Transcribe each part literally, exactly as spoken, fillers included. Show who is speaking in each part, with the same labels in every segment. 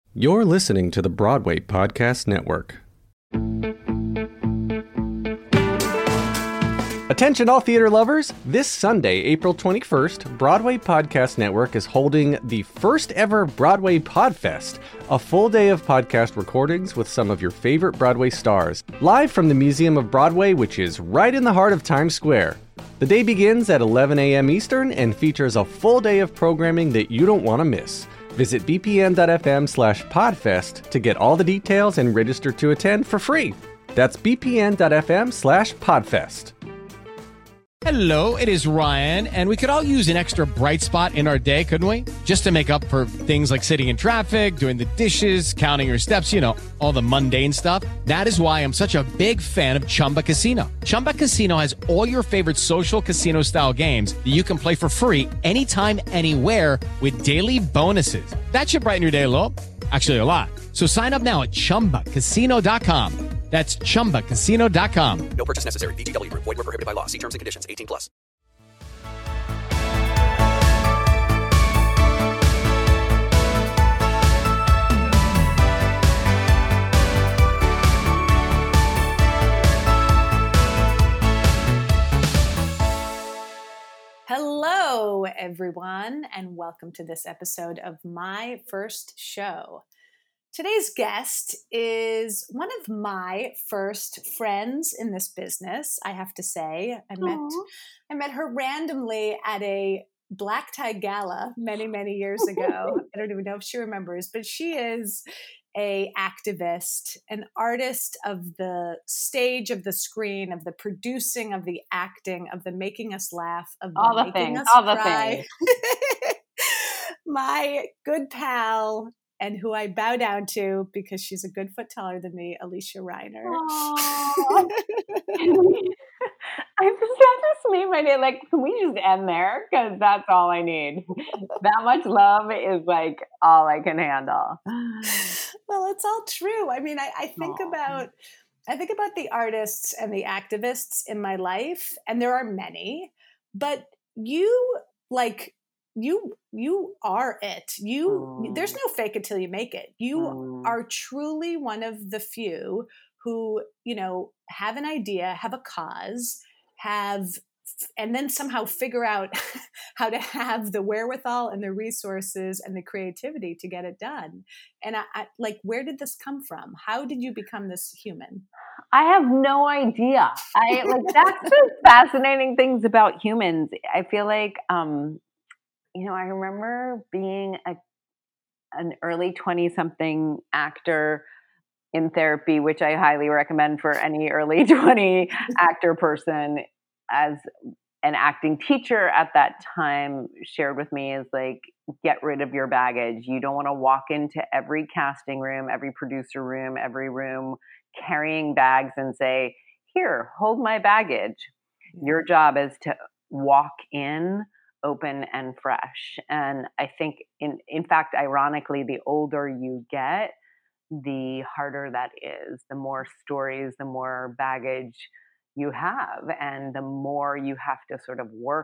Speaker 1: You're listening to the Broadway Podcast Network. Attention all theater lovers! This Sunday, April twenty-first, Broadway Podcast Network is holding the first ever Broadway Podfest, a full day of podcast recordings with some of your favorite Broadway stars, live from the Museum of Broadway, which is right in the heart of Times Square. The day begins at eleven a.m. Eastern and features a full day of programming that you don't want to miss. Visit bpn.fm slash podfest to get all the details and register to attend for free. That's bpn.fm slash podfest.
Speaker 2: Hello, it is Ryan, and we could all use an extra bright spot in our day, couldn't we? Just to make up for things like sitting in traffic, doing the dishes, counting your steps, you know, all the mundane stuff. That is why I'm such a big fan of Chumba Casino. Chumba Casino has all your favorite social casino-style games that you can play for free anytime, anywhere with daily bonuses. That should brighten your day a little. Actually, a lot. So sign up now at chumba casino dot com. That's chumba casino dot com.
Speaker 3: No purchase necessary. V G W Group. Void where prohibited by law. See terms and conditions. eighteen plus.
Speaker 4: Hello, everyone, and welcome to this episode of My First Show. Today's guest is one of my first friends in this business, I have to say. I met I met her randomly at a black tie gala many, many years ago. I don't even know if she remembers, but she is a activist, an artist of the stage, of the screen, of the producing, of the acting, of the making us laugh, of the
Speaker 5: all the
Speaker 4: making
Speaker 5: things,
Speaker 4: us
Speaker 5: all the
Speaker 4: cry.
Speaker 5: things.
Speaker 4: My good pal, and who I bow down to because she's a good foot taller than me, Alicia Reiner.
Speaker 5: I just just made my day. Like, can we just end there? Because that's all I need. That much love is like all I can handle.
Speaker 4: Well, it's all true. I mean, I, I think Aww. about I think about the artists and the activists in my life, and there are many, but you like you you are it. You mm. There's no fake it till you make it. You mm. are truly one of the few who, you know, have an idea, have a cause, have and then somehow figure out how to have the wherewithal and the resources and the creativity to get it done. And I, I like, where did this come from? How did you become this human?
Speaker 5: I have no idea. I like that's the fascinating things about humans. I feel like, um, you know, I remember being a an early twenty-something actor in therapy, which I highly recommend for any early twenty actor person. As an acting teacher at that time shared with me is like, get rid of your baggage. You don't want to walk into every casting room, every producer room, every room carrying bags and say, here, hold my baggage. Your job is to walk in open and fresh. And I think in, in fact, ironically, the older you get, the harder that is, the more stories, the more baggage you have, and the more you have to sort of work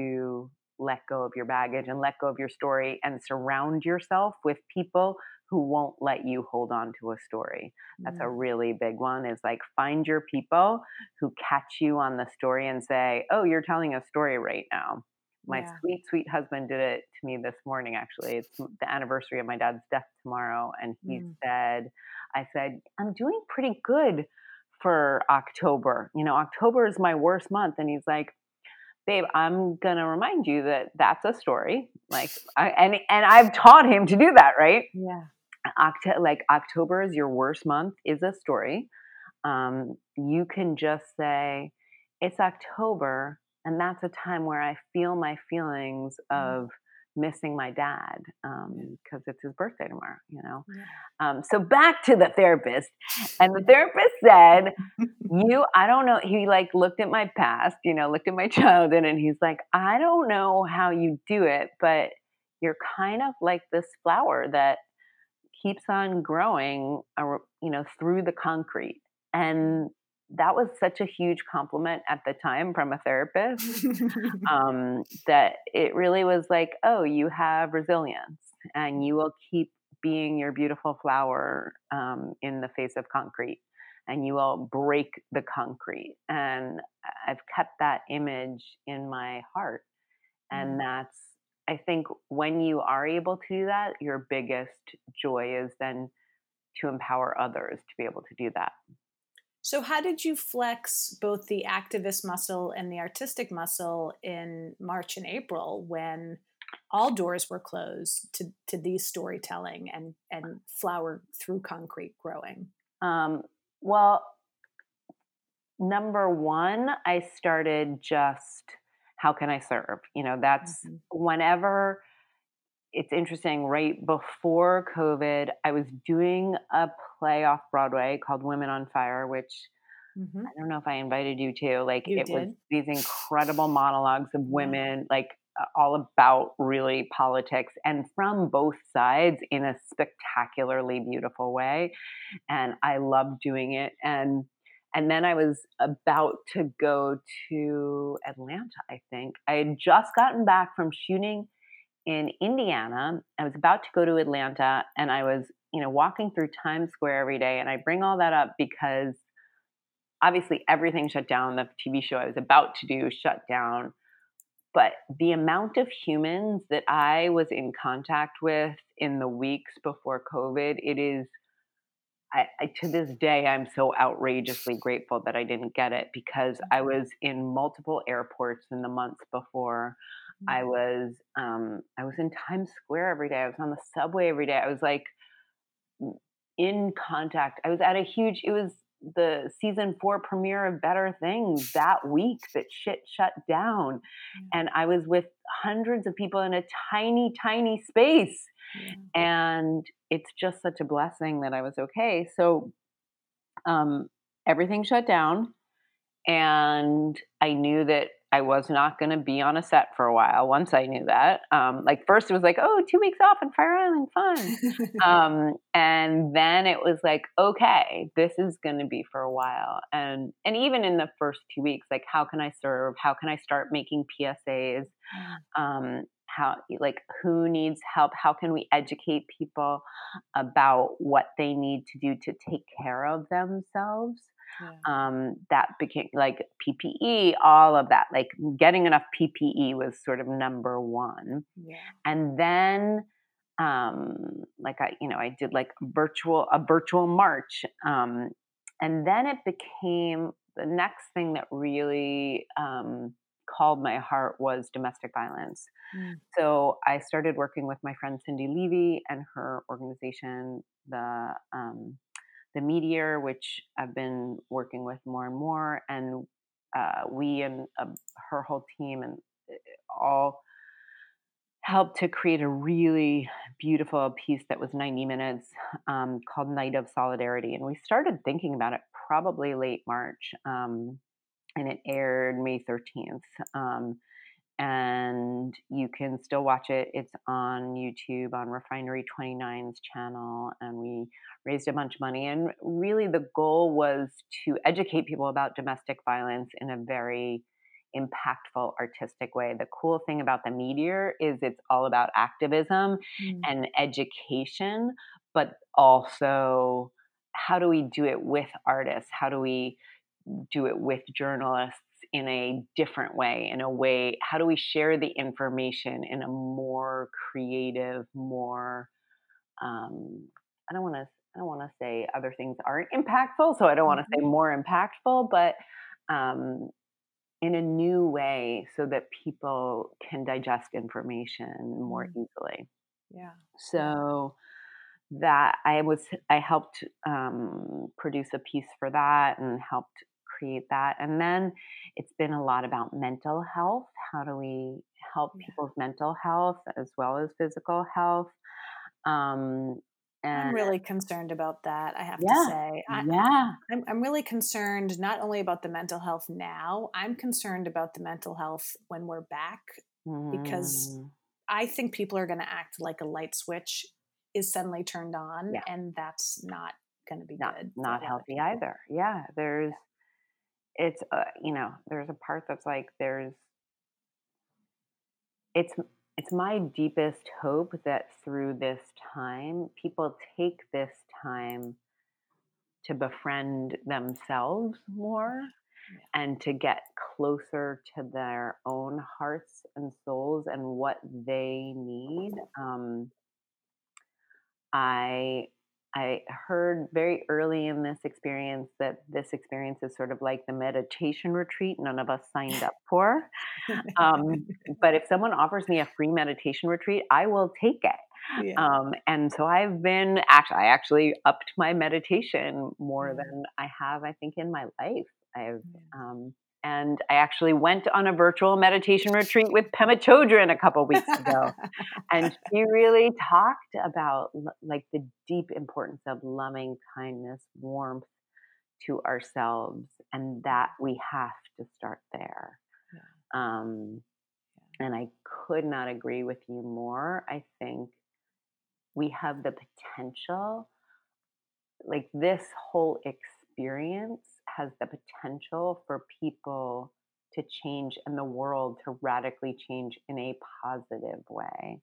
Speaker 5: to let go of your baggage and let go of your story and surround yourself with people who won't let you hold on to a story. That's mm. a really big one, is like find your people who catch you on the story and say, oh, you're telling a story right now. My yeah. sweet, sweet husband did it to me this morning, actually. It's the anniversary of my dad's death tomorrow. And he mm. said, I said, I'm doing pretty good for October. You know, October is my worst month. And he's like, babe, I'm going to remind you that that's a story. Like, I, and, and I've taught him to do that, right?
Speaker 4: Yeah.
Speaker 5: Octo- like October is your worst month is a story. Um, you can just say, it's October. And that's a time where I feel my feelings of missing my dad, um, because it's his birthday tomorrow, you know? Yeah. Um, so back to the therapist. And the therapist said, you, I don't know. He like looked at my past, you know, looked at my childhood, and he's like, I don't know how you do it, but you're kind of like this flower that keeps on growing, uh, you know, through the concrete. And that was such a huge compliment at the time from a therapist, um, that it really was like, oh, you have resilience and you will keep being your beautiful flower um, in the face of concrete, and you will break the concrete. And I've kept that image in my heart. And that's, I think, when you are able to do that, your biggest joy is then to empower others to be able to do that.
Speaker 4: So how did you flex both the activist muscle and the artistic muscle in March and April when all doors were closed to, to these storytelling and, and flower through concrete growing?
Speaker 5: Um, well, number one, I started just, how can I serve? You know, that's
Speaker 4: Mhm.
Speaker 5: whenever, it's interesting, right before COVID, I was doing a play off Broadway called Women on Fire, which
Speaker 4: Mhm.
Speaker 5: I don't know if I invited you to. Like,
Speaker 4: You
Speaker 5: it was
Speaker 4: did.
Speaker 5: these incredible monologues of
Speaker 4: Yeah.
Speaker 5: women, like uh, all about really politics and from both sides in a spectacularly beautiful way. And I loved doing it. And and then I was about to go to Atlanta, I think. I had just gotten back from shooting in Indiana. I was about to go to Atlanta, and I was, you know, walking through Times Square every day. And I bring all that up because obviously everything shut down. The T V show I was about to do shut down. But the amount of humans that I was in contact with in the weeks before COVID, it is, I, I to this day, I'm so outrageously grateful that I didn't get it, because I was in multiple airports in the months before. I was um, I was in Times Square every day. I was on the subway every day. I was like in contact. I was at a huge. It was the season four premiere of Better Things that week that shit shut down, and I was with hundreds of people in a tiny, tiny space.
Speaker 4: Yeah.
Speaker 5: And it's just such a blessing that I was okay. So um, everything shut down, and I knew that I was not going to be on a set for a while. Once I knew that, um, like first it was like, oh, two weeks off on Fire Island, fun. um, and then it was like, okay, this is going to be for a while. And and even in the first two weeks, like, how can I serve? How can I start making P S As? Um, how, like, who needs help? How can we educate people about what they need to do to take care of themselves?
Speaker 4: Yeah.
Speaker 5: Um, that became like P P E, all of that, like getting enough P P E was sort of number one.
Speaker 4: Yeah.
Speaker 5: And then, um, like I, you know, I did like virtual, a virtual march. Um, and then it became the next thing that really, um, called my heart was domestic violence.
Speaker 4: Mm.
Speaker 5: So I started working with my friend Cindy Levy and her organization, the, um, the Meteor, which I've been working with more and more, and uh, we and uh, her whole team and all helped to create a really beautiful piece that was ninety minutes, um, called Night of Solidarity. And we started thinking about it probably late March, um, and it aired May thirteenth. Um, and you can still watch it. It's on YouTube on Refinery twenty-nine's channel, and we raised a bunch of money. And really, the goal was to educate people about domestic violence in a very impactful, artistic way. The cool thing about the Meteor is it's all about activism
Speaker 4: Mm.
Speaker 5: and education, but also how do we do it with artists? How do we do it with journalists in a different way, in a way, how do we share the information in a more creative, more, um, I don't want to, I don't want to say other things aren't impactful, so I don't want to say
Speaker 4: Mhm.
Speaker 5: more impactful, but um, in a new way so that people can digest information more
Speaker 4: Mm.
Speaker 5: easily.
Speaker 4: Yeah.
Speaker 5: So that I was, I helped um, produce a piece for that and helped create that. And then it's been a lot about mental health. How do we help
Speaker 4: Yeah.
Speaker 5: people's mental health as well as physical health? Um,
Speaker 4: I'm
Speaker 5: and
Speaker 4: really concerned about that, I have to
Speaker 5: yeah,
Speaker 4: say. I,
Speaker 5: yeah.
Speaker 4: I'm, I'm really concerned not only about the mental health now, I'm concerned about the mental health when we're back, because
Speaker 5: Mm,
Speaker 4: I think people are going to act like a light switch is suddenly turned on,
Speaker 5: yeah,
Speaker 4: and that's not going to be
Speaker 5: not
Speaker 4: good for a
Speaker 5: not
Speaker 4: lot of
Speaker 5: healthy
Speaker 4: people.
Speaker 5: either. Yeah, there's it's uh, you know, there's a part that's like there's it's it's my deepest hope that through this time, people take this time to befriend themselves more
Speaker 4: Yeah.
Speaker 5: and to get closer to their own hearts and souls and what they need. Um, I I heard very early in this experience that this experience is sort of like the meditation retreat none of us signed up for. Um, but if someone offers me a free meditation retreat, I will take it.
Speaker 4: Yeah.
Speaker 5: Um, and so I've been actually, I actually upped my meditation more
Speaker 4: Yeah.
Speaker 5: than I have, I think, in my life. I've,
Speaker 4: Yeah.
Speaker 5: um, and I actually went on a virtual meditation retreat with Pema Chodron a couple weeks ago. And she really talked about l- like the deep importance of loving kindness, warmth to ourselves, and that we have to start there.
Speaker 4: Yeah.
Speaker 5: Um, and I could not agree with you more. I think we have the potential, like this whole experience has the potential for people to change and the world to radically change in a positive way.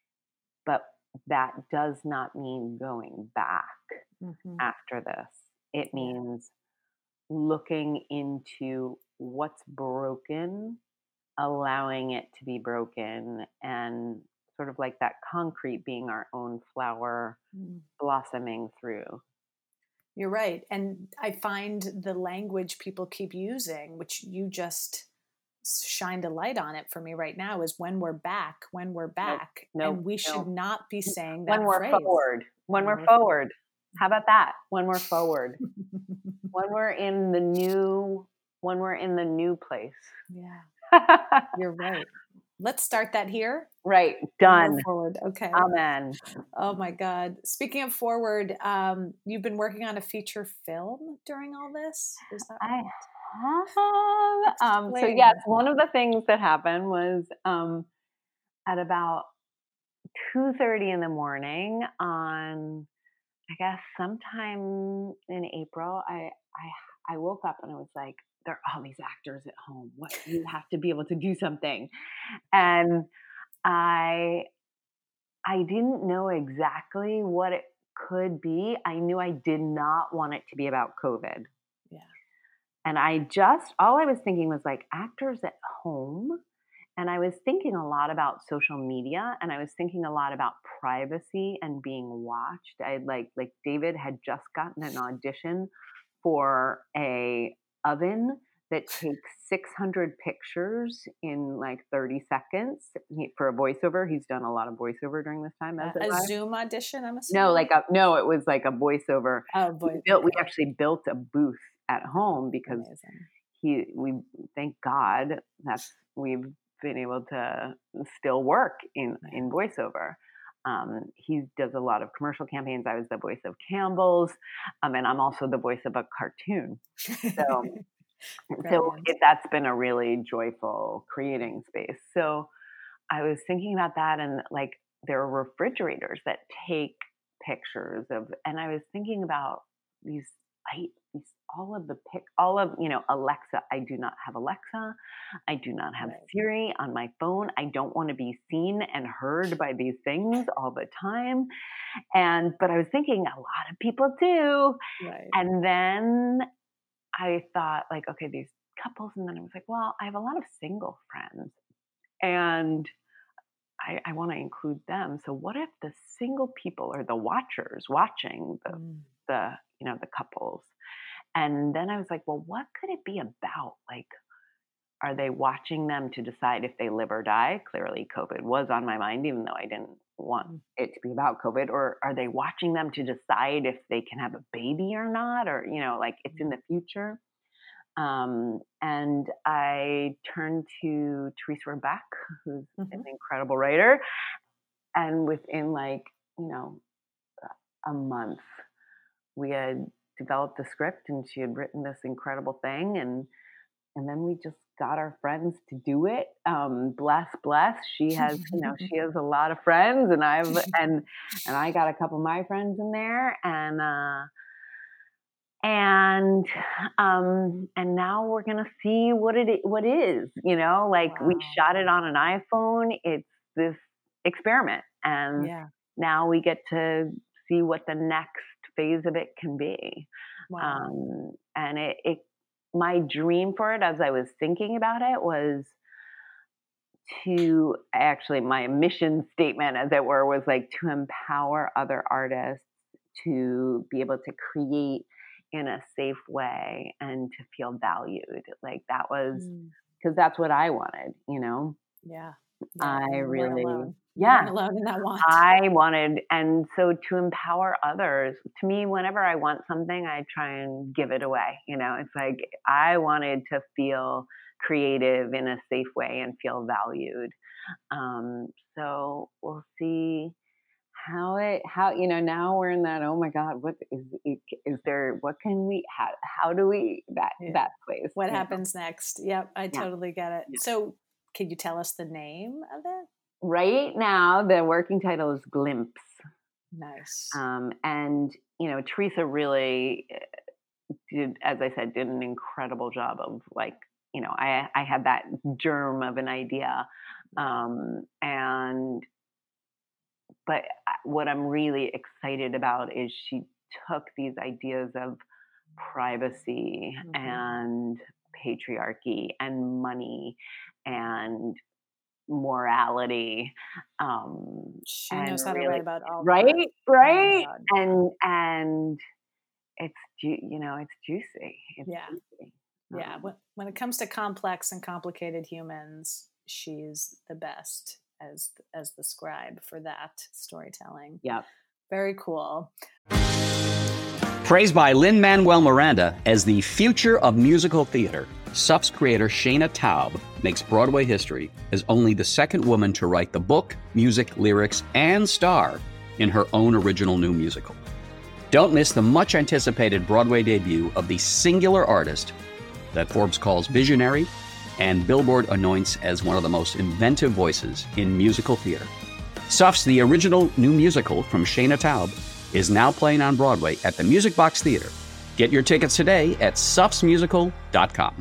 Speaker 5: But that does not mean going back
Speaker 4: Mhm.
Speaker 5: after this. It
Speaker 4: Yeah.
Speaker 5: means looking into what's broken, allowing it to be broken, and sort of like that concrete being our own flower
Speaker 4: Mm.
Speaker 5: blossoming through.
Speaker 4: You're right. And I find the language people keep using, which you just shined a light on it for me right now, is when we're back, when we're
Speaker 5: Nope,
Speaker 4: back.
Speaker 5: nope,
Speaker 4: And we should
Speaker 5: no.
Speaker 4: not be saying
Speaker 5: When
Speaker 4: that
Speaker 5: we're
Speaker 4: phrase.
Speaker 5: forward, when
Speaker 4: When
Speaker 5: we're
Speaker 4: we're
Speaker 5: forward. How about that? When we're forward,
Speaker 4: forward.
Speaker 5: when we're in the new, when we're in the new place.
Speaker 4: Yeah, you're right. Let's start that here.
Speaker 5: Right,
Speaker 4: When
Speaker 5: done.
Speaker 4: we're forward. Okay.
Speaker 5: Amen.
Speaker 4: Oh my God. Speaking of forward, um, you've been working on a feature film during all this. Is that
Speaker 5: I
Speaker 4: right?
Speaker 5: have. Um, so
Speaker 4: Explain.
Speaker 5: yes, one of the things that happened was um, at about two thirty in the morning on, I guess, sometime in April, I I I woke up and I was like, there are all these actors at home. What, you have to be able to do something. And I I didn't know exactly what it could be. I knew I did not want it to be about COVID.
Speaker 4: Yeah.
Speaker 5: And I just, all I was thinking was like actors at home. And I was thinking a lot about social media and I was thinking a lot about privacy and being watched. I like, like David had just gotten an audition for a oven that takes six hundred pictures in like thirty seconds he, for a voiceover. He's done a lot of voiceover during this time as
Speaker 4: Uh, a
Speaker 5: I.
Speaker 4: Zoom audition, I'm
Speaker 5: No,
Speaker 4: assuming?
Speaker 5: like a no, it was like a voiceover.
Speaker 4: Oh,
Speaker 5: We
Speaker 4: boy.
Speaker 5: built we
Speaker 4: Okay.
Speaker 5: actually built a booth at home because
Speaker 4: Amazing.
Speaker 5: he we thank God that's we've been able to still work in
Speaker 4: Yeah.
Speaker 5: in voiceover. Um, he does a lot of commercial campaigns. I was the voice of Campbell's, um, and I'm also the voice of a cartoon. So so
Speaker 4: Brilliant.
Speaker 5: it, that's been a really joyful creating space. So I was thinking about that and like there are refrigerators that take pictures of, and I was thinking about these, I, these, all of the pic, all of, you know, Alexa. I do not have Alexa. I do not have
Speaker 4: Right.
Speaker 5: Siri on my phone. I don't want to be seen and heard by these things all the time. And, but I was thinking a lot of people do.
Speaker 4: Right.
Speaker 5: And then I thought like, okay, these couples. And then I was like, well, I have a lot of single friends and I, I want to include them. So what if the single people are the watchers watching the
Speaker 4: Mm.
Speaker 5: the you know the couples? And then I was like, well, what could it be about? Like, are they watching them to decide if they live or die? Clearly, COVID was on my mind, even though I didn't want
Speaker 4: Mm.
Speaker 5: it to be about COVID. Or are they watching them to decide if they can have a baby or not? Or you know, like it's in the future. Um, and I turned to Teresa Rebeck, who's an
Speaker 4: Mhm.
Speaker 5: incredible writer. And within like, you know, a month, we had developed the script and she had written this incredible thing. And and then we just got our friends to do it. Um, bless, bless. She has, you know, she has a lot of friends and I've and and I got a couple of my friends in there and uh and um and now we're gonna see what it what is you know like we
Speaker 4: Wow.
Speaker 5: shot it on an iPhone. It's this experiment. And
Speaker 4: Yeah.
Speaker 5: now we get to see what the next phase of it can be.
Speaker 4: Wow.
Speaker 5: Um, and it, it, my dream for it, as I was thinking about it, was to actually, my mission statement, as it were, was like to empower other artists to be able to create in a safe way and to feel valued. Like that was,
Speaker 4: Mm.
Speaker 5: because that's what I wanted, you know?
Speaker 4: Yeah. Yeah.
Speaker 5: I
Speaker 4: You weren't
Speaker 5: really,
Speaker 4: alone. You
Speaker 5: yeah,
Speaker 4: weren't alone in that want.
Speaker 5: I wanted, and so to empower others, to me, whenever I want something, I try and give it away. You know, it's like I wanted to feel creative in a safe way and feel valued. Um, so we'll see how it, how, you know, now we're in that, oh my God, what is, is there, what can we, how, how do we, that,
Speaker 4: Yeah.
Speaker 5: that place.
Speaker 4: What
Speaker 5: you know?
Speaker 4: happens next? Yep. I
Speaker 5: Yeah.
Speaker 4: totally get it.
Speaker 5: Yeah.
Speaker 4: So can you tell us the name of it?
Speaker 5: Right now, the working title is Glimpse.
Speaker 4: Nice.
Speaker 5: Um, and, you know, Teresa really did, as I said, did an incredible job of like, you know, I, I had that germ of an idea. Um, and, but what I'm really excited about is she took these ideas of privacy
Speaker 4: Mhm.
Speaker 5: and patriarchy and money and morality, um,
Speaker 4: She
Speaker 5: and
Speaker 4: knows how to
Speaker 5: really,
Speaker 4: write about all
Speaker 5: right,
Speaker 4: that. Oh
Speaker 5: right,
Speaker 4: my God. Yeah.
Speaker 5: and and it's ju- you know it's juicy. It's
Speaker 4: Yeah.
Speaker 5: juicy.
Speaker 4: Yeah.
Speaker 5: Um,
Speaker 4: When, when it comes to complex and complicated humans, she's the best as as the scribe for that storytelling.
Speaker 5: yeah.
Speaker 4: Very cool.
Speaker 6: Praised by Lin-Manuel Miranda as the future of musical theater, S U F's creator Shayna Taub makes Broadway history as only the second woman to write the book, music, lyrics, and star in her own original new musical. Don't miss the much-anticipated Broadway debut of the singular artist that Forbes calls visionary and Billboard anoints as one of the most inventive voices in musical theater. S U F's The Original New Musical from Shayna Taub is now playing on Broadway at the Music Box Theater. Get your tickets today at sufs musical dot com.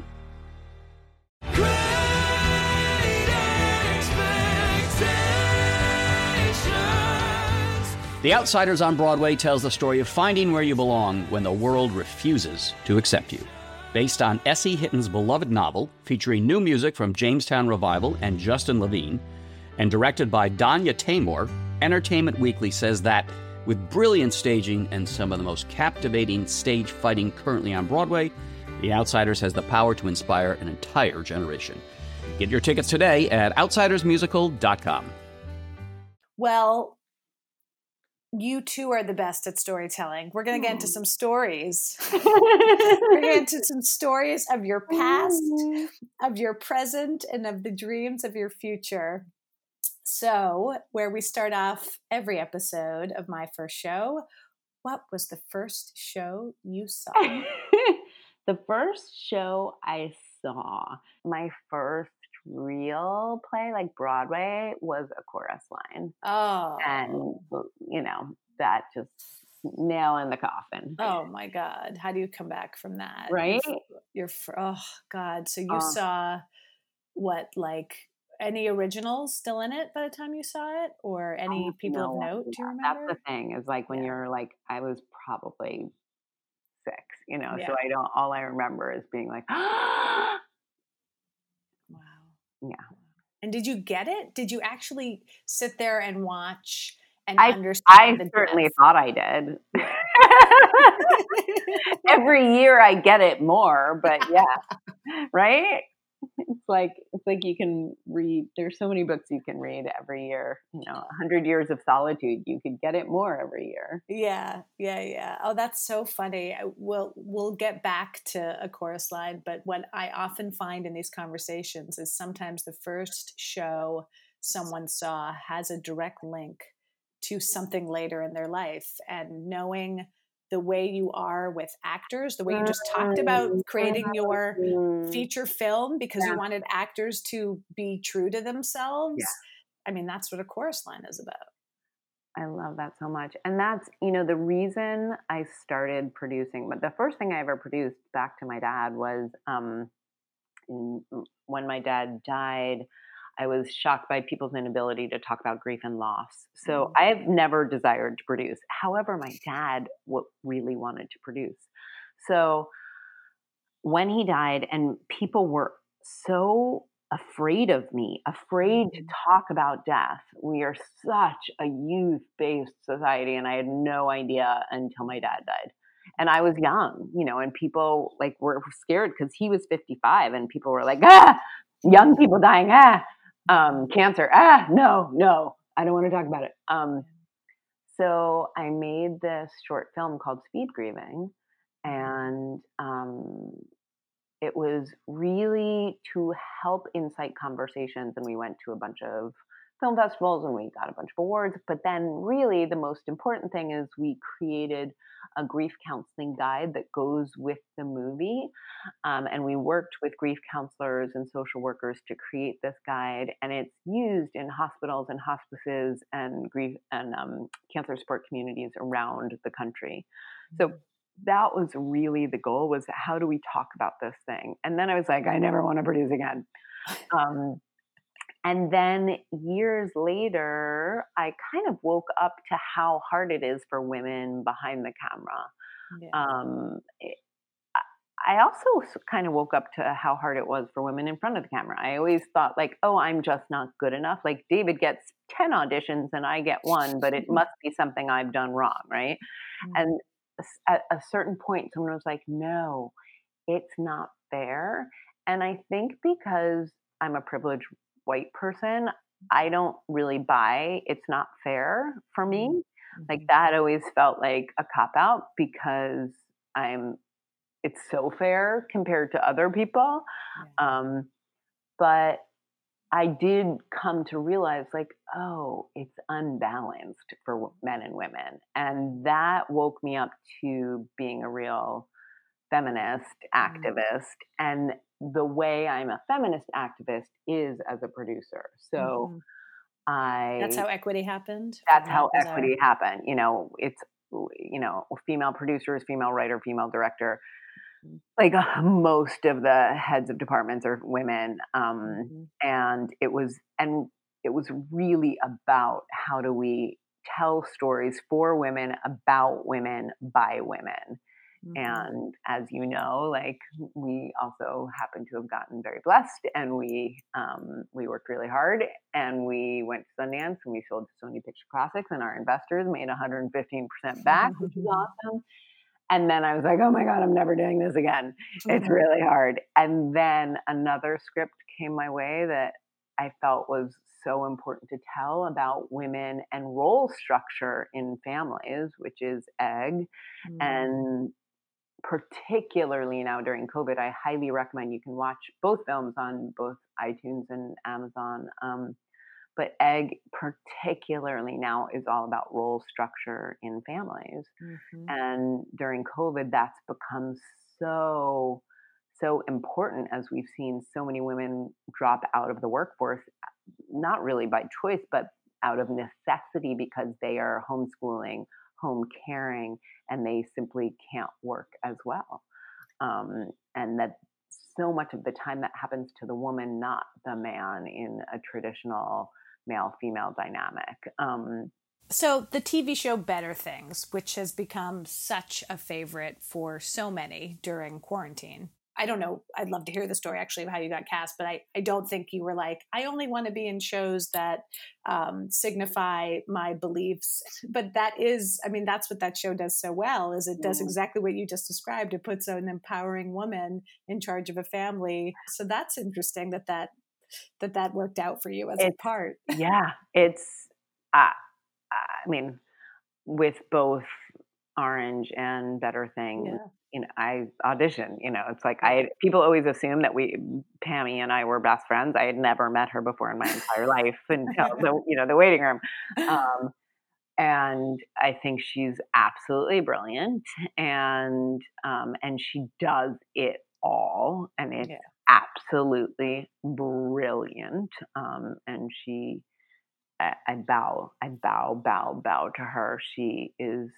Speaker 6: The Outsiders on Broadway tells the story of finding where you belong when the world refuses to accept you. Based on S E. Hitton's beloved novel, featuring new music from Jamestown Revival and Justin Levine, and directed by Danya Taymor, Entertainment Weekly says that with brilliant staging and some of the most captivating stage fighting currently on Broadway, The Outsiders has the power to inspire an entire generation. Get your tickets today at outsiders musical dot com.
Speaker 4: Well, you two are the best at storytelling. We're going to get into some stories. We're going to get into some stories of your past, of your present, and of the dreams of your future. So, where we start off every episode of My First Show, what was the first show you saw?
Speaker 5: The first show I saw, my first real play, like Broadway, was A Chorus Line.
Speaker 4: Oh.
Speaker 5: And, you know, that just nail in the coffin.
Speaker 4: Oh my God. How do you come back from that?
Speaker 5: Right?
Speaker 4: You're, you're oh God. So you
Speaker 5: Uh,
Speaker 4: saw what, like any originals still in it by the time you saw it, or any people of
Speaker 5: no
Speaker 4: note?
Speaker 5: idea.
Speaker 4: Do you remember?
Speaker 5: That's the thing, is like when
Speaker 4: Yeah.
Speaker 5: you're like, I was probably six, you know,
Speaker 4: Yeah.
Speaker 5: so I don't, all I remember is being like,
Speaker 4: Wow.
Speaker 5: yeah.
Speaker 4: And did you get it? Did you actually sit there and watch and
Speaker 5: I,
Speaker 4: understand
Speaker 5: I
Speaker 4: the
Speaker 5: certainly
Speaker 4: depth?
Speaker 5: thought I did. Every year I get it more, but yeah, right? It's like it's like you can read. There's so many books you can read every year. You know, A Hundred Years of Solitude. You could get it more every year.
Speaker 4: Yeah, yeah, yeah. Oh, that's so funny. I- We'll we'll get back to A Chorus Line, but what I often find in these conversations is sometimes the first show someone saw has a direct link to something later in their life, and knowing the way you are with actors, the way you just talked about creating your
Speaker 5: Mm,
Speaker 4: feature film because
Speaker 5: yeah.
Speaker 4: you wanted actors to be true to themselves.
Speaker 5: Yeah.
Speaker 4: I mean, that's what A Chorus Line is about.
Speaker 5: I love that so much. And that's, you know, the reason I started producing, but the first thing I ever produced back to my dad was um, in, when my dad died, I was shocked by people's inability to talk about grief and loss. So I have never desired to produce. However, my dad w- really wanted to produce. So when he died, and people were so afraid of me, afraid to talk about death. We are such a youth-based society, and I had no idea until my dad died. And I was young, you know, and people like were scared because he was fifty-five, and people were like, ah, young people dying, ah, um, cancer, ah, no, no, I don't want to talk about it. Um, so I made this short film called Speed Grieving, and um, it was really to help incite conversations. And we went to a bunch of film festivals and we got a bunch of awards. But then, really, the most important thing is we created a grief counseling guide that goes with the movie. Um, and we worked with grief counselors and social workers to create this guide. And it's used in hospitals and hospices and grief and um, cancer support communities around the country. So that was really the goal, was how do we talk about this thing? And then I was like, I never want to produce again. Um, and then years later, I kind of woke up to how hard it is for women behind the camera.
Speaker 4: Yeah.
Speaker 5: Um, it, I also kind of woke up to how hard it was for women in front of the camera. I always thought like, oh, I'm just not good enough. Like David gets ten auditions and I get one, but it must be something I've done wrong, right? And at a certain point, someone was like, no, it's not fair. And I think because I'm a privileged white person, I don't really buy it's not fair for me. Like that always felt like a cop out because I'm, it's so fair compared to other people. Um, but I did come to realize like, oh, it's unbalanced for men and women. And that woke me up to being a real feminist activist. And the way I'm a feminist activist is as a producer. So
Speaker 4: Mhm.
Speaker 5: I,
Speaker 4: That's how equity happened.
Speaker 5: that's
Speaker 4: from
Speaker 5: how
Speaker 4: that desire.
Speaker 5: equity happened. You know, it's, you know, female producers, female writer, female director. Like uh, most of the heads of departments are women. Um,
Speaker 4: Mhm.
Speaker 5: and it was, and it was really about how do we tell stories for women, about women, by women.
Speaker 4: Mhm.
Speaker 5: And as you know, like we also happen to have gotten very blessed, and we um, we worked really hard, and we went to Sundance, and we sold to Sony Picture Classics, and our investors made one hundred fifteen percent back, which is awesome. And then I was like, oh my God, I'm never doing this again. It's really hard. And then another script came my way that I felt was so important to tell about women and role structure in families, which is Egg. And particularly now during COVID, I highly recommend you can watch both films on both iTunes and Amazon. Um, but Egg particularly now is all about role structure in families.
Speaker 4: Mhm.
Speaker 5: And during COVID, that's become so, so important as we've seen so many women drop out of the workforce, not really by choice, but out of necessity because they are homeschooling, home caring, and they simply can't work as well. Um, and that so much of the time that happens to the woman, not the man, in a traditional male-female dynamic. Um,
Speaker 4: So the T V show Better Things, which has become such a favorite for so many during quarantine. I don't know. I'd love to hear the story actually of how you got cast, but I, I don't think you were like, I only want to be in shows that um, signify my beliefs. But that is, I mean, that's what that show does so well, is it does exactly what you just described. It puts an empowering woman in charge of a family. So that's interesting that that, that, that worked out for you as a
Speaker 5: it's,
Speaker 4: part.
Speaker 5: yeah, it's, uh, I mean, with both Orange and Better Things,
Speaker 4: Yeah.
Speaker 5: you know, I auditioned, you know, it's like I, people always assume that we, Pammy and I were best friends. I had never met her before in my entire life until the, you know, the waiting room. Um, and I think she's absolutely brilliant, and, um, and she does it all, and it's
Speaker 4: Yeah.
Speaker 5: absolutely brilliant. Um, and she, I, I bow, I bow, bow, bow to her. She is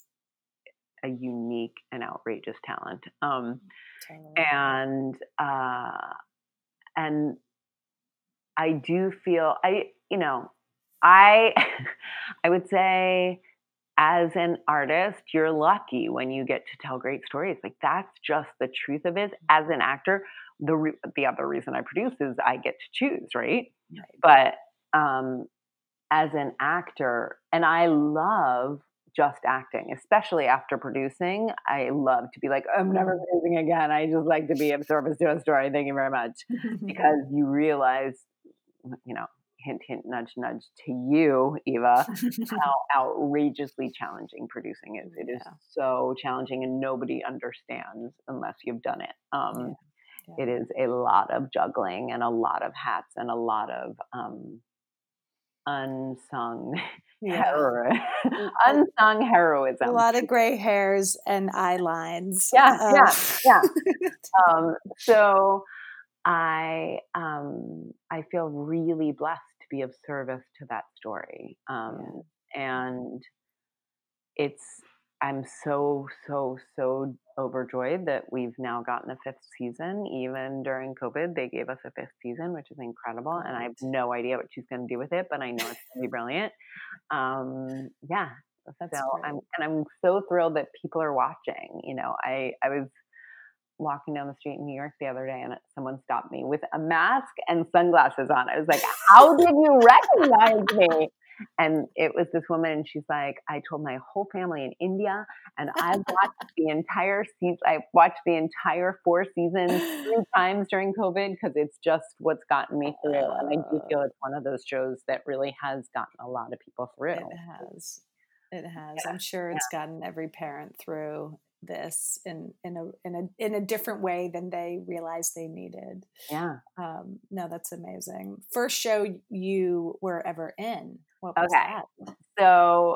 Speaker 5: a unique and outrageous talent. Um,
Speaker 4: Totally.
Speaker 5: and uh, and I do feel I, you know, I, I would say as an artist, you're lucky when you get to tell great stories. Like that's just the truth of it. As an actor, the re- the other reason I produce is I get to choose, right? But um, as an actor, and I love just acting, especially after producing. I love to be like, I'm never producing again. I just like to be of service to a story. Thank you very much, because you realize, you know, hint, hint, nudge, nudge to you, Eva, how outrageously challenging producing is. It is
Speaker 4: Yeah.
Speaker 5: so challenging and nobody understands unless you've done it. Um,
Speaker 4: Yeah.
Speaker 5: It is a lot of juggling and a lot of hats and a lot of um, unsung
Speaker 4: Yeah.
Speaker 5: hero-
Speaker 4: A-
Speaker 5: unsung
Speaker 4: a
Speaker 5: heroism.
Speaker 4: lot of gray hairs and eye lines.
Speaker 5: Yeah,
Speaker 4: Uh,
Speaker 5: yeah, yeah. Um, so I um, I feel really blessed to be of service to that story, um, and it's I'm so so so overjoyed that we've now gotten a fifth season. Even during COVID, they gave us a fifth season, which is incredible, and I have
Speaker 4: Great.
Speaker 5: no idea what she's going to do with it, but I know it's going to be brilliant. Um, yeah,
Speaker 4: That's
Speaker 5: so
Speaker 4: great.
Speaker 5: I'm and I'm so thrilled that people are watching. You know, I I was walking down the street in New York the other day and someone stopped me with a mask and sunglasses on. I was like, how did you recognize me? And it was this woman and she's like, I told my whole family in India and I've watched the entire season. I've watched the entire four seasons three times during COVID because it's just what's gotten me through. And I do feel it's one of those shows that really has gotten a lot of people through.
Speaker 4: It has. It has.
Speaker 5: Yeah,
Speaker 4: I'm sure
Speaker 5: yeah.
Speaker 4: it's gotten every parent through this in in a in a in a different way than they realized they needed.
Speaker 5: Yeah.
Speaker 4: Um, no, that's amazing. First show you were ever in. What was
Speaker 5: Okay.
Speaker 4: that?
Speaker 5: So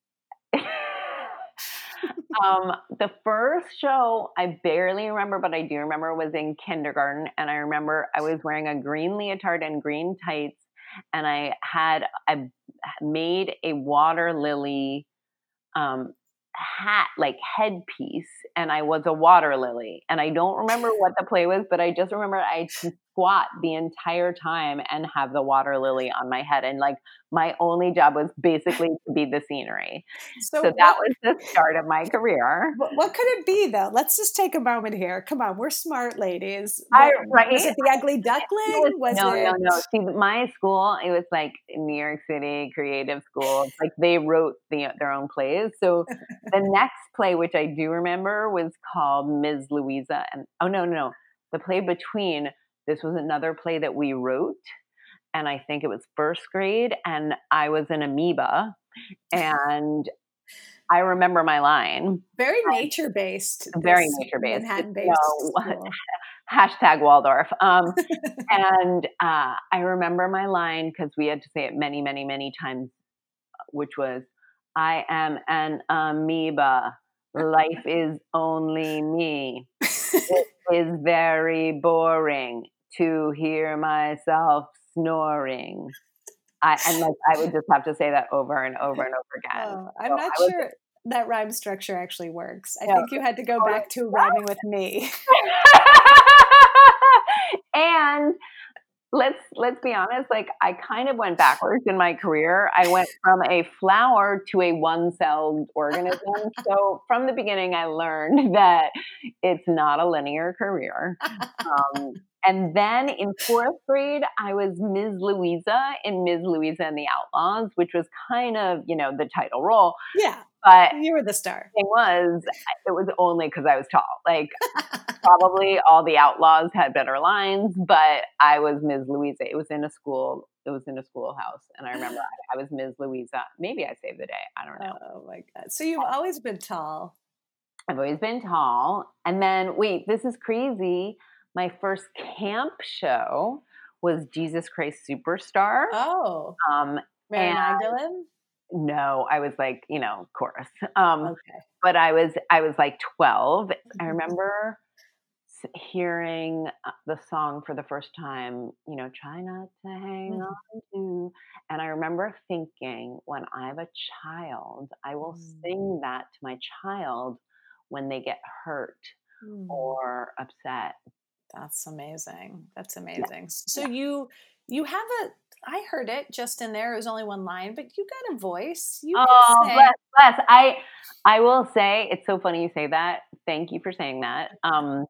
Speaker 5: um, the first show I barely remember, but I do remember was in kindergarten. And I remember I was wearing a green leotard and green tights. And I had, I made a water lily um, hat, like headpiece. And I was a water lily. And I don't remember what the play was, but I just remember I had to squat the entire time and have the water lily on my head. And like my only job was basically to be the scenery.
Speaker 4: So,
Speaker 5: So that
Speaker 4: what,
Speaker 5: was the start of my career.
Speaker 4: what what could it be though? Let's just take a moment here. Come on, we're smart ladies.
Speaker 5: I
Speaker 4: What,
Speaker 5: right?
Speaker 4: was it the Ugly
Speaker 5: It
Speaker 4: Duckling?
Speaker 5: was,
Speaker 4: Was
Speaker 5: no,
Speaker 4: it?
Speaker 5: no, no. See, my school, it was like New York City creative school. It's like they wrote the, their own plays. So the next play, which I do remember, was called Miz Louisa. And oh no, no, no. The play between, this was another play that we wrote. And I think it was first grade. And I was an amoeba. And I remember my line.
Speaker 4: Very nature based.
Speaker 5: Very nature based.
Speaker 4: Manhattan based.
Speaker 5: No, hashtag Waldorf. Um, and uh, I remember my line because we had to say it many, many, many times, which was, I am an amoeba. Life is only me. It is very boring to hear myself snoring. I, and like I would just have to say that over and over and over again.
Speaker 4: Oh, I'm
Speaker 5: So
Speaker 4: not
Speaker 5: I was,
Speaker 4: sure that rhyme structure actually works. I
Speaker 5: No.
Speaker 4: think you had to go back to rhyming with me.
Speaker 5: And let's let's be honest, like I kind of went backwards in my career. I went from a flower to a one-celled organism. So from the beginning, I learned that it's not a linear career. Um, and then in fourth grade, I was Miz Louisa in Miz Louisa and the Outlaws, which was kind of, you know, the title role.
Speaker 4: Yeah,
Speaker 5: But
Speaker 4: you were the star.
Speaker 5: it was it was only because I was tall. Like probably all the outlaws had better lines, but I was Miz Louisa. It was in a school. It was in a schoolhouse, and I remember I, I was Miz Louisa. Maybe I saved the day. I don't know.
Speaker 4: Oh my God! So you've always been tall.
Speaker 5: I've always been tall. And then wait, this is crazy. My first camp show was Jesus Christ Superstar.
Speaker 4: Oh,
Speaker 5: Um,
Speaker 4: Mary
Speaker 5: and-
Speaker 4: Magdalene.
Speaker 5: No, I was like, you know, chorus. Um,
Speaker 4: Okay.
Speaker 5: but I was, I was like twelve. I remember s- hearing uh, the song for the first time, you know, try not to hang
Speaker 4: Mhm.
Speaker 5: on to. And I remember thinking, when I have a child, I will
Speaker 4: Mm.
Speaker 5: sing that to my child when they get hurt
Speaker 4: Mm.
Speaker 5: or upset.
Speaker 4: That's amazing. That's amazing. Yeah. So yeah. you you have a I heard it just in there. It was only one line, but you got a voice. You
Speaker 5: oh,
Speaker 4: can
Speaker 5: bless, bless. I I will say it's so funny you say that. Thank you for saying that. Um,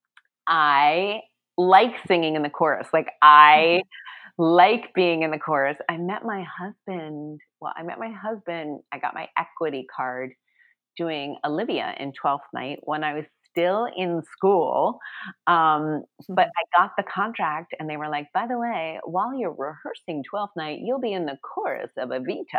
Speaker 5: I like singing in the chorus. Like I mm-hmm. like being in the chorus. I met my husband. Well, I met my husband. I got my equity card doing Olivia in twelfth Night when I was still in school. Um, but I got the contract and they were like, by the way, while you're rehearsing twelfth Night, you'll be in the chorus of Evita.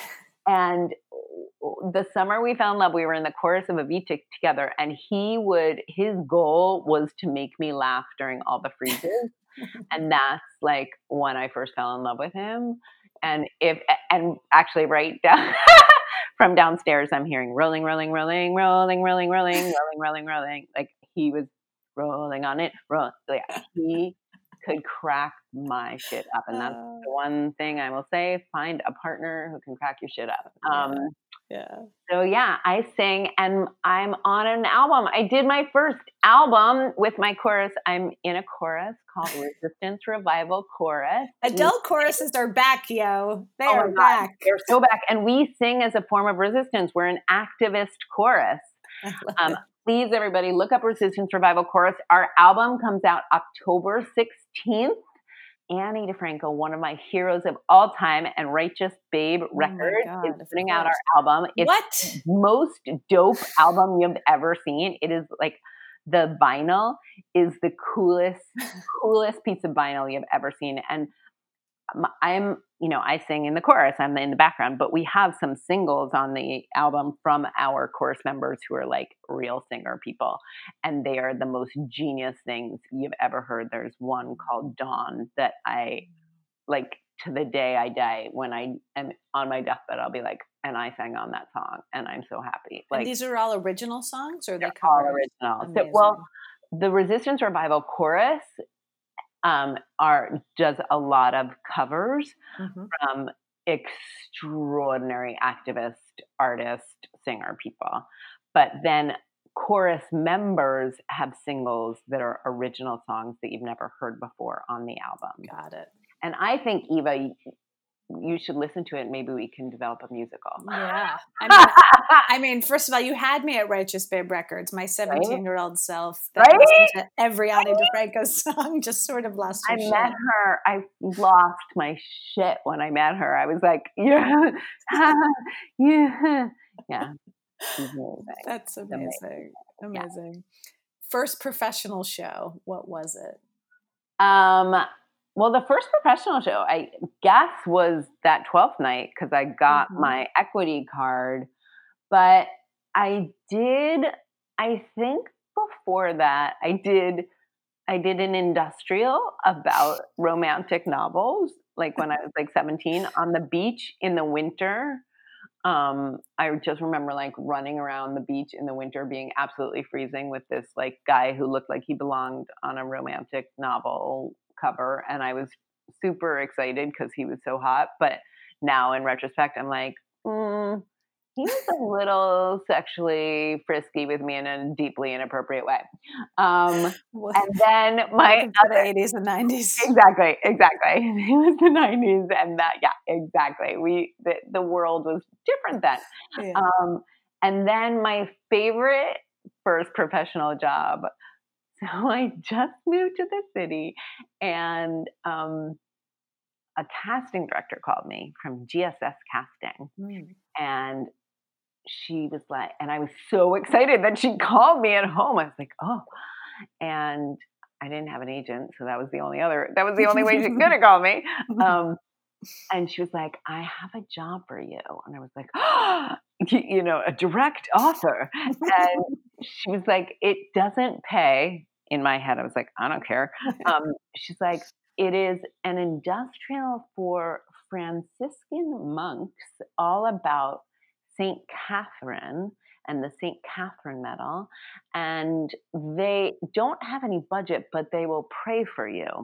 Speaker 5: And the summer we fell in love, we were in the chorus of Evita together. And he would, his goal was to make me laugh during all the freezes. And that's like when I first fell in love with him. And if, and actually right down from downstairs, I'm hearing rolling, rolling, rolling, rolling, rolling, rolling, rolling, rolling, rolling. Like he was rolling on it. Roll. Yeah, he could crack my shit up. And that's uh, the one thing I will say, find a partner who can crack your shit up. Um,
Speaker 4: yeah. yeah.
Speaker 5: So yeah, I sing and I'm on an album. I did my first album with my chorus. I'm in a chorus called Resistance Revival Chorus.
Speaker 4: Adult choruses are back, yo. They oh are back.
Speaker 5: They're so back. And we sing as a form of resistance. We're an activist chorus. Um, please, everybody, look up Resistance Revival Chorus. Our album comes out October sixteenth. Annie DeFranco, one of my heroes of all time, and Righteous Babe oh Records God, is putting out our album. It's
Speaker 4: what?
Speaker 5: the most dope album you've ever seen. It is like the vinyl is the coolest, coolest piece of vinyl you've ever seen. And I'm, you know, I sing in the chorus, I'm in the background, but we have some singles on the album from our chorus members who are like real singer people. And they are the most genius things you've ever heard. There's one called Dawn that I like to the day I die. When I am on my deathbed, I'll be like, and I sang on that song and I'm so happy. Like,
Speaker 4: and these are all original songs or
Speaker 5: they're
Speaker 4: they cover?
Speaker 5: All original. So, well, the Resistance Revival Chorus Um, are does a lot of covers mm-hmm. from extraordinary activist, artist, singer people. But then chorus members have singles that are original songs that you've never heard before on the album.
Speaker 4: Got it.
Speaker 5: And I think, Eva, you should listen to it. Maybe we can develop a musical.
Speaker 4: Yeah. I mean, I mean, first of all, you had me at Righteous Babe Records, my seventeen-year-old self that
Speaker 5: right?
Speaker 4: listened to every Ani DeFranco song, just sort of lost her
Speaker 5: I
Speaker 4: shit.
Speaker 5: met her. I lost my shit when I met her. I was like, yeah, yeah, yeah. Amazing.
Speaker 4: That's amazing. Amazing. amazing. Yeah. First professional show, what was it?
Speaker 5: Um. Well, the first professional show, I guess, was that twelfth Night because I got mm-hmm. my equity card. But I did, I think before that, I did, I did an industrial about romantic novels, like when I was like seventeen on the beach in the winter. Um, I just remember like running around the beach in the winter being absolutely freezing with this like guy who looked like he belonged on a romantic novel cover. And I was super excited because he was so hot. But now in retrospect, I'm like, mm, he was a little sexually frisky with me in a deeply inappropriate way. Um, well, and then my
Speaker 4: other, the eighties and nineties.
Speaker 5: Exactly, exactly. It was the nineties, and that, yeah, exactly. We the, the world was different then. Yeah. Um, and then my favorite first professional job. So I just moved to the city, and um, a casting director called me from G S S Casting, mm. and she was like, and I was so excited that she called me at home. I was like, oh, and I didn't have an agent, so that was the only other, that was the only way she could have called me. Um, and she was like, I have a job for you. And I was like, oh, you know, a direct offer. And she was like, it doesn't pay. In my head, I was like, I don't care. Um, she's like, it is an industrial for Franciscan monks, all about Saint Catherine and the Saint Catherine Medal. And they don't have any budget, but they will pray for you.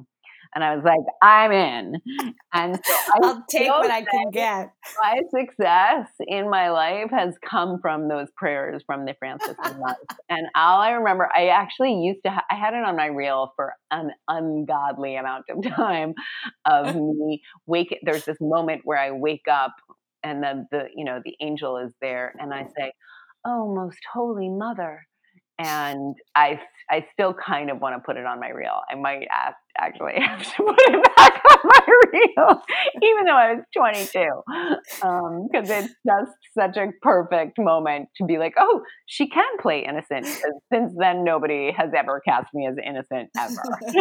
Speaker 5: And I was like, I'm in. And so I
Speaker 4: I'll take what I can get.
Speaker 5: My success in my life has come from those prayers from the Franciscan monks. And all I remember, I actually used to, ha- I had it on my reel for an ungodly amount of time of me wake. There's this moment where I wake up and the, the, you know, the angel is there and I say, "Oh, most holy mother." And I, I still kind of want to put it on my reel. I might ask, actually have to put it back on my reel, even though I was twenty-two, because um, it's just such a perfect moment to be like, oh, she can play innocent. Since then, nobody has ever cast me as innocent ever.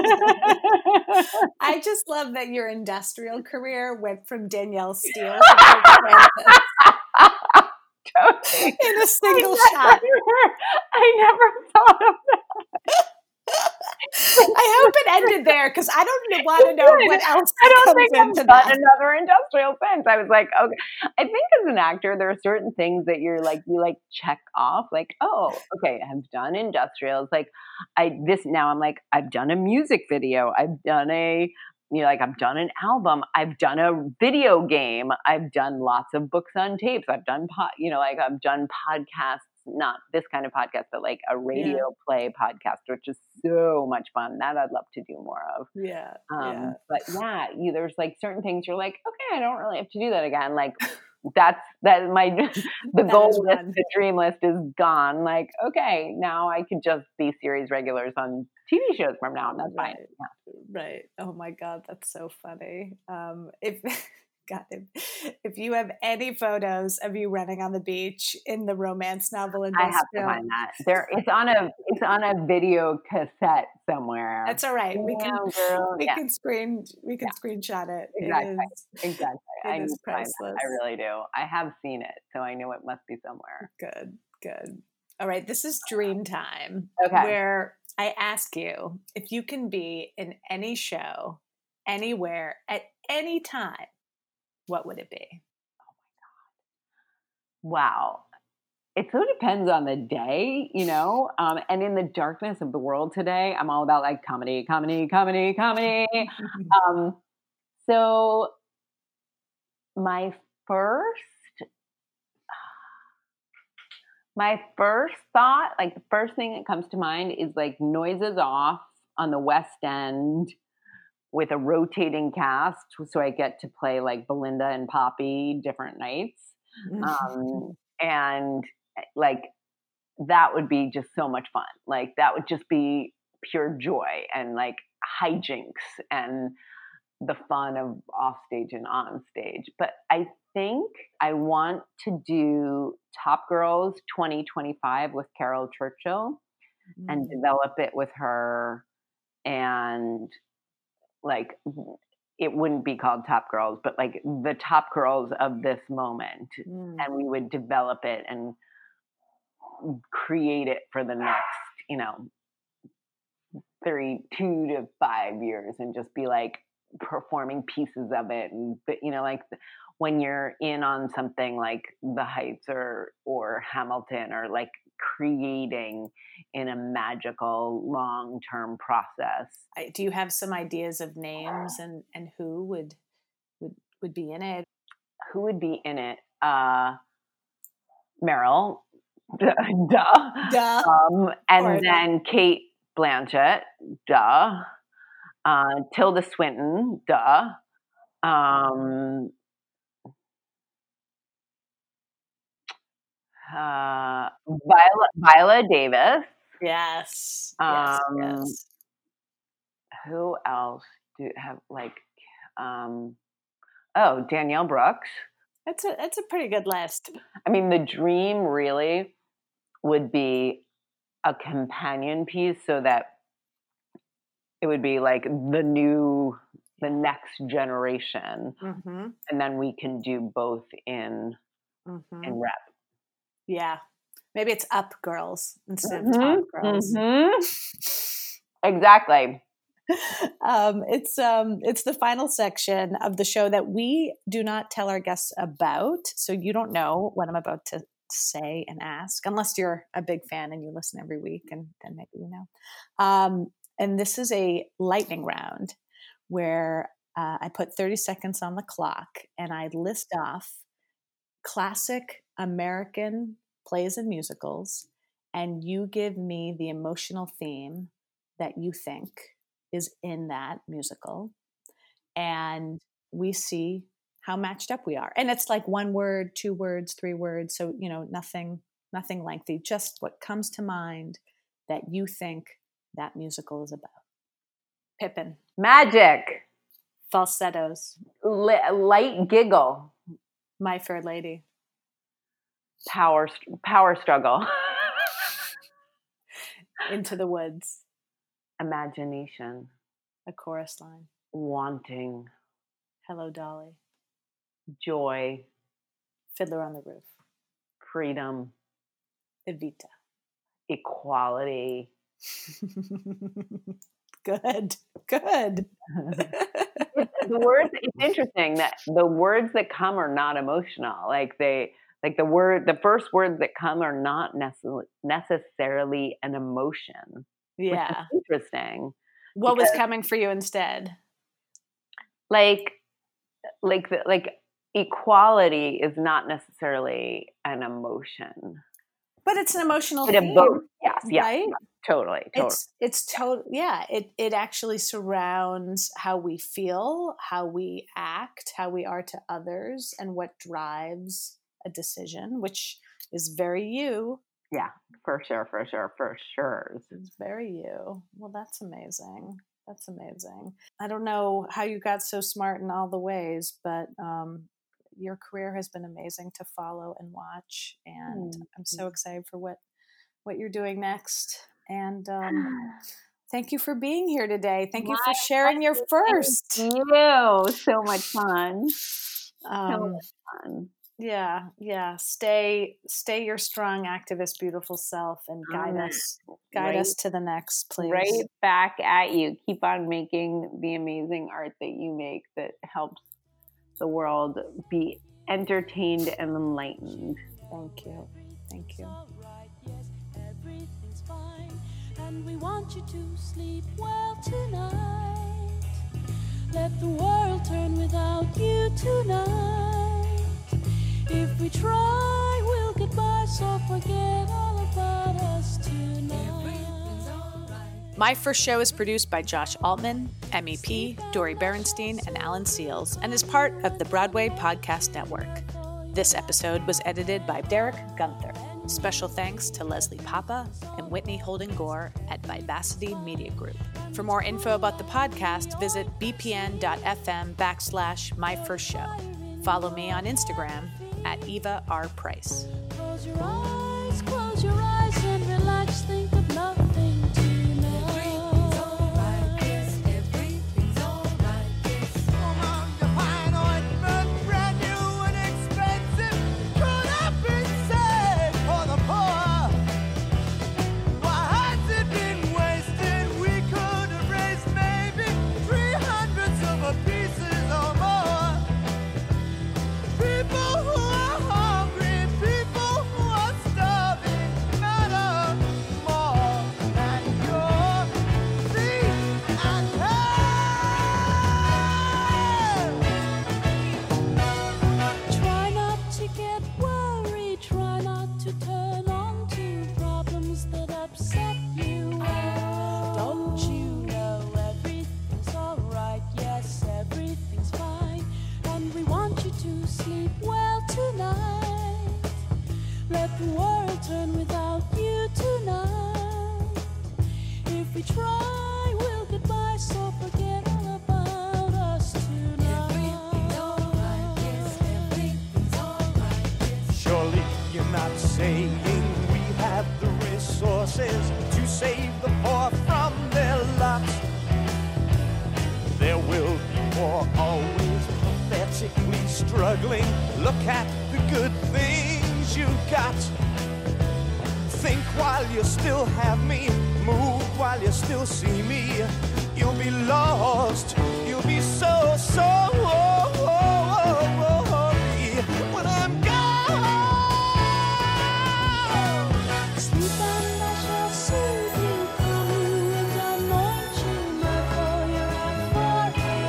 Speaker 4: I just love that your industrial career went from Danielle Steele to Pope Francis.
Speaker 5: Totally.
Speaker 4: In a single
Speaker 5: I
Speaker 4: shot.
Speaker 5: Never, I never thought of that.
Speaker 4: I hope it ended there because I don't want to know what else
Speaker 5: I don't
Speaker 4: comes
Speaker 5: think I've
Speaker 4: into
Speaker 5: done
Speaker 4: that.
Speaker 5: another industrial since. I was like, okay. I think as an actor, there are certain things that you're like, you like check off, like, oh, okay, I've done industrials. Like, I this now I'm like, I've done a music video. I've done a you know, like I've done an album, I've done a video game, I've done lots of books on tapes, I've done, po- you know, like I've done podcasts, not this kind of podcast, but like a radio
Speaker 4: Yeah.
Speaker 5: play podcast, which is so much fun. That I'd love to do more of.
Speaker 4: Yeah.
Speaker 5: Um,
Speaker 4: yeah.
Speaker 5: But yeah, you, there's like certain things you're like, okay, I don't really have to do that again. Like that's that my the
Speaker 4: That
Speaker 5: goal
Speaker 4: is
Speaker 5: list,
Speaker 4: fun.
Speaker 5: the dream list is gone. Like, okay, now I could just be series regulars on T V shows from now on. That's
Speaker 4: Right.
Speaker 5: fine. Yeah.
Speaker 4: Right. Oh my God, that's so funny. Um, if God, if, if you have any photos of you running on the beach in the romance novel
Speaker 5: I have to
Speaker 4: industrial,
Speaker 5: find that. There, it's on a it's on a video cassette somewhere.
Speaker 4: that's all right. We can
Speaker 5: Yeah, girl.
Speaker 4: we
Speaker 5: Yeah,
Speaker 4: can screen we can
Speaker 5: Yeah.
Speaker 4: screenshot it.
Speaker 5: exactly,
Speaker 4: It is
Speaker 5: exactly.
Speaker 4: it
Speaker 5: I need
Speaker 4: is
Speaker 5: to find that.
Speaker 4: priceless.
Speaker 5: I really do. I have seen it, so I know it must be somewhere.
Speaker 4: Good, good. All right, this is dream time,
Speaker 5: Okay.
Speaker 4: where I ask you if you can be in any show, anywhere, at any time, what would it be?
Speaker 5: Wow. It so depends on the day, you know, um, and in the darkness of the world today, I'm all about like comedy, comedy, comedy, comedy. um, so my first, my first thought, like the first thing that comes to mind is like Noises Off on the West End with a rotating cast. So I get to play like Belinda and Poppy different nights. Um, and like, that would be just so much fun. Like that would just be pure joy and like hijinks and the fun of off stage and on stage. But I think I want to do Top Girls twenty twenty-five with Carol Churchill and develop it with her. And like, it wouldn't be called Top Girls, but like the top girls of this moment.
Speaker 4: Mm.
Speaker 5: And we would develop it and create it for the next, you know, thirty-two to five years and just be like performing pieces of it. And, but you know, like when you're in on something like The Heights or, or Hamilton, or like creating in a magical long-term process.
Speaker 4: I, do you have some ideas of names and, and who would, would, would be in it?
Speaker 5: Who would be in it? Uh, Meryl. Duh. Duh.
Speaker 4: Duh.
Speaker 5: Um, and
Speaker 4: Or
Speaker 5: then Kate Blanchett. Duh. Uh, Tilda Swinton. Duh. Um, uh, Viola, Viola Davis.
Speaker 4: Yes.
Speaker 5: Um,
Speaker 4: yes. Yes.
Speaker 5: Who else do have like? Um, oh, Danielle Brooks.
Speaker 4: That's a that's a pretty good list.
Speaker 5: I mean, the dream really would be a companion piece, so that it would be like the new, the next generation,
Speaker 4: Mm-hmm.
Speaker 5: and then we can do both in
Speaker 4: Mm-hmm.
Speaker 5: in rep.
Speaker 4: Yeah, maybe it's Up Girls instead
Speaker 5: Mm-hmm.
Speaker 4: of Top Girls.
Speaker 5: Mm-hmm. Exactly.
Speaker 4: um, it's um, it's the final section of the show that we do not tell our guests about, so you don't know what I'm about to say and ask, unless you're a big fan and you listen every week, and then maybe you know. Um, and this is a lightning round where uh, I put thirty seconds on the clock and I list off classic American plays and musicals, and you give me the emotional theme that you think is in that musical, and we see how matched up we are. And it's like one word, two words, three words. So, you know, nothing, nothing lengthy, just what comes to mind that you think that musical is about. Pippin.
Speaker 5: Magic.
Speaker 4: Falsettos.
Speaker 5: Li- light giggle.
Speaker 4: My Fair Lady.
Speaker 5: Power, power struggle.
Speaker 4: Into the Woods.
Speaker 5: Imagination.
Speaker 4: A Chorus Line.
Speaker 5: Wanting.
Speaker 4: Hello, Dolly.
Speaker 5: Joy.
Speaker 4: Fiddler on the Roof.
Speaker 5: Freedom.
Speaker 4: Evita.
Speaker 5: Equality.
Speaker 4: Good, good.
Speaker 5: The words, it's interesting that the words that come are not emotional. Like they, like the word, the first words that come are not necess- necessarily an emotion.
Speaker 4: Yeah.
Speaker 5: Which is interesting.
Speaker 4: What was coming for you instead?
Speaker 5: Like, like, the, like equality is not necessarily an emotion.
Speaker 4: But it's an emotional
Speaker 5: It
Speaker 4: theme,
Speaker 5: evokes, yes, yes,
Speaker 4: right?
Speaker 5: yes, totally, totally.
Speaker 4: It's it's total, yeah. It it actually surrounds how we feel, how we act, how we are to others, and what drives a decision, which is very you.
Speaker 5: Yeah, for sure, for sure, for sure.
Speaker 4: It's very you. Well, that's amazing. That's amazing. I don't know how you got so smart in all the ways, but um, your career has been amazing to follow and watch, and mm-hmm. I'm so excited for what what you're doing next. And um, thank you for being here today. Thank My you for sharing your first.
Speaker 5: Thank you. So much fun.
Speaker 4: Um,
Speaker 5: so much fun.
Speaker 4: Yeah, yeah. Stay, stay your strong, activist, beautiful self, and guide um, us, guide right, us to the next, please.
Speaker 5: Right back at you. Keep on making the amazing art that you make that helps the world be entertained and enlightened.
Speaker 4: Thank you. Thank you.
Speaker 7: Everything's fine, and we want you to sleep well tonight. Let the world turn without you tonight. If we try, we'll get by, so forget all about us tonight.
Speaker 4: My First Show is produced by Josh Altman, M E P, Dori Berenstein, and Alan Seals, and is part of the Broadway Podcast Network. This episode was edited by Derek Gunther. Special thanks to Leslie Papa and Whitney Holden Gore at Vivacity Media Group. For more info about the podcast, visit bpn.fm backslash My First Show. Follow me on Instagram at Eva R. Price.
Speaker 7: Close your eyes, close your eyes and relax, think of nothing tonight. Everything's alright, yes, everything's alright, yes. Among the pine ointment, brand new and expensive, could have been saved for the poor. Why has it been wasted? We could have raised maybe three hundredths of a pieces or more. People who are hungry, people who are starving, matter more than your feet and hands. Try not to get worried, try not to turn on to problems that upset you. Don't you know everything's alright? Yes, everything's fine, and we want you to sleep well tonight. Let the world turn without you tonight. If we try, we'll get by, so forget all about us tonight. Everything's alright, yes, everything's alright, yes.
Speaker 8: Surely you're not saying we have the resources to save the poor from their lot. There will be more, always pathetically struggling. Look at the good things you got. Think while you still have me, move while you still see me. You'll be lost, you'll be so, so when I'm gone.
Speaker 7: Sleep and I shall soothe you, calm you and anoint you. Therefore you're out for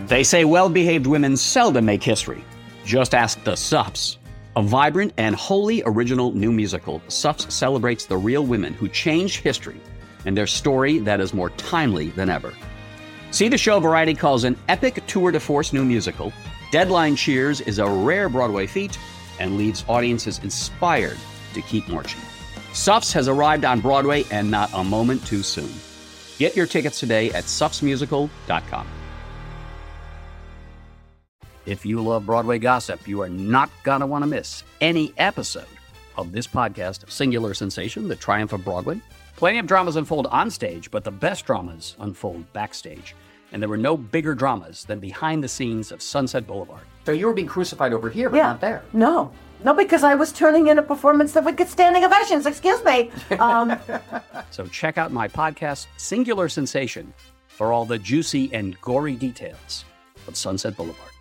Speaker 6: They say well-behaved women seldom make history. Just ask the Sups. A vibrant and wholly original new musical, Sups celebrates the real women who changed history and their story that is more timely than ever. See the show Variety calls an epic tour de force new musical. Deadline cheers is a rare Broadway feat and leaves audiences inspired to keep marching. Sups has arrived on Broadway and not a moment too soon. Get your tickets today at sups musical dot com. If you love Broadway gossip, you are not going to want to miss any episode of this podcast, Singular Sensation, The Triumph of Broadway. Plenty of dramas unfold on stage, but the best dramas unfold backstage. And there were no bigger dramas than behind the scenes of Sunset Boulevard. So you were being crucified over here, but
Speaker 9: Yeah.
Speaker 6: not there.
Speaker 9: No. No, because I was turning in a performance that would get standing ovations. Excuse me. Um,
Speaker 6: So check out my podcast, Singular Sensation, for all the juicy and gory details of Sunset Boulevard.